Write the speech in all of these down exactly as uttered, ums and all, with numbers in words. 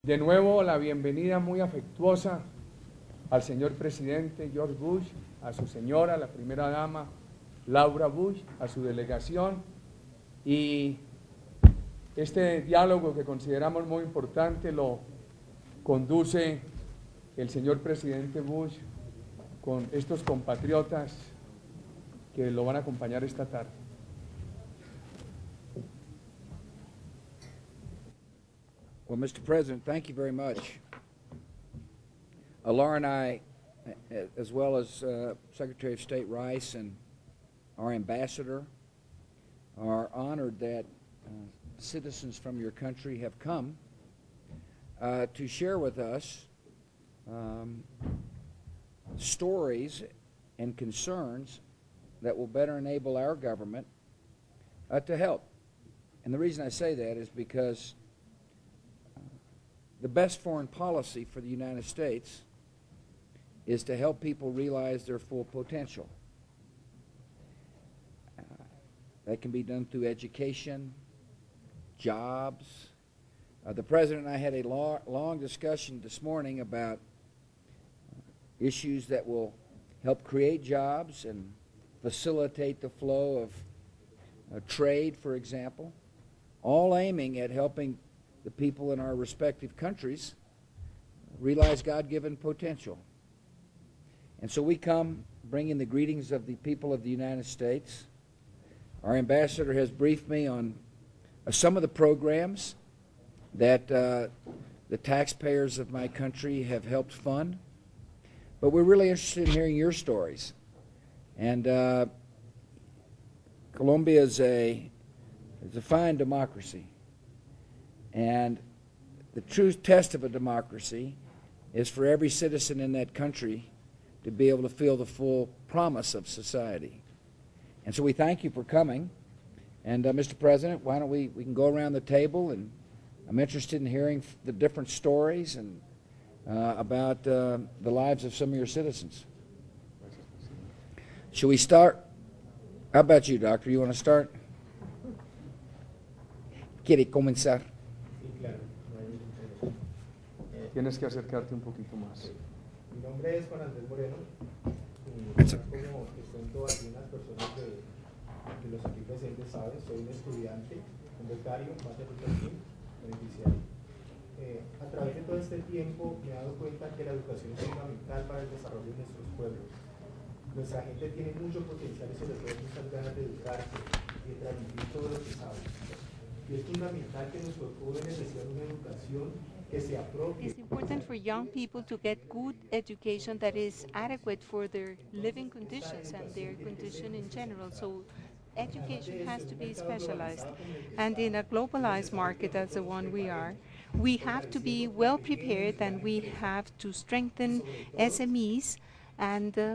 De nuevo, la bienvenida muy afectuosa al señor presidente George Bush, a su señora, la primera dama Laura Bush, a su delegación, y este diálogo que consideramos muy importante lo conduce el señor presidente Bush con estos compatriotas que lo van a acompañar esta tarde. Well, Mister President, thank you very much. Uh, Laura and I, as well as uh, Secretary of State Rice and our ambassador, are honored that uh, citizens from your country have come uh, to share with us um, stories and concerns that will better enable our government uh, to help. And the reason I say that is because the best foreign policy for the United States is to help people realize their full potential. Uh, that can be done through education, jobs. Uh, the President and I had a long, long discussion this morning about issues that will help create jobs and facilitate the flow of uh, trade, for example, all aiming at helping the people in our respective countries realize God-given potential. And so we come bringing the greetings of the people of the United States. Our ambassador has briefed me on uh, some of the programs that uh, the taxpayers of my country have helped fund. But we're really interested in hearing your stories. And uh, Colombia is a, is a fine democracy. And the true test of a democracy is for every citizen in that country to be able to feel the full promise of society. And so we thank you for coming. And uh, Mister President, why don't we, we can go around the table, and I'm interested in hearing the different stories and uh, about uh, the lives of some of your citizens. Should we start? How about you, Doctor? You want to start? ¿Quiere comenzar? Tienes que acercarte un poquito más. Mi nombre es Juan Andrés Moreno. Y como les cuento a algunas personas de, de los aquí presentes saben, soy un estudiante, un becario, más de beneficiario. Eh, a través de todo este tiempo me he dado cuenta que la educación es fundamental para el desarrollo de nuestros pueblos. Nuestra gente tiene mucho potencial y sobre todo muchas ganas de educarse y de transmitir todo lo que saben. Y es fundamental que nuestros jóvenes reciban una educación que se apropie. It's important for young people to get good education that is adequate for their living conditions and their condition in general. So education has to be specialized. And in a globalized market as the one we are, we have to be well prepared, and we have to strengthen S M Es and uh,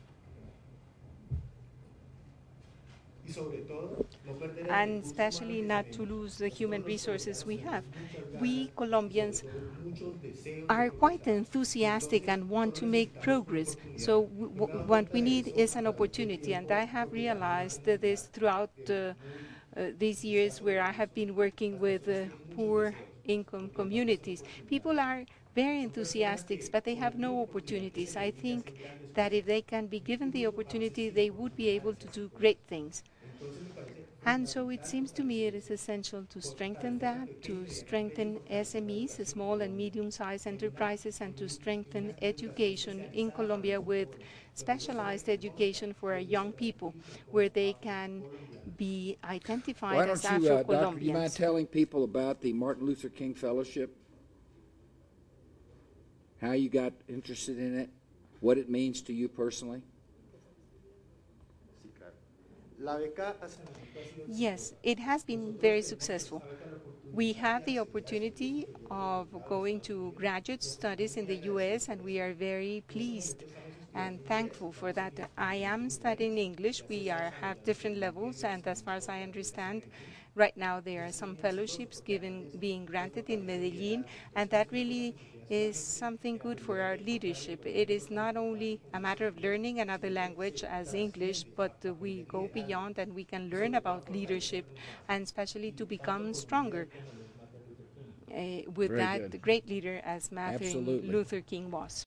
and especially not to lose the human resources we have. We Colombians are quite enthusiastic and want to make progress. So w w what we need is an opportunity, and I have realized that this throughout uh, uh, these years where I have been working with uh, poor income communities. People are very enthusiastic, but they have no opportunities. I think that if they can be given the opportunity, they would be able to do great things. And so it seems to me it is essential to strengthen that, to strengthen S M Es, small and medium-sized enterprises, and to strengthen education in Colombia with specialized education for our young people, where they can be identified Why as don't you, uh, Afro-Colombians. Doctor, do you mind telling people about the Martin Luther King Fellowship? How you got interested in it, what it means to you personally? Yes, it has been very successful. We have the opportunity of going to graduate studies in the U S, and we are very pleased and thankful for that. I am studying English. We are have different levels, and as far as I understand, right now there are some fellowships given being granted in Medellin, and that really is something good for our leadership. It is not only a matter of learning another language as English, but uh, we go beyond and we can learn about leadership, and especially to become stronger. uh, with Very that good. great leader as Martin Absolutely. Luther King was.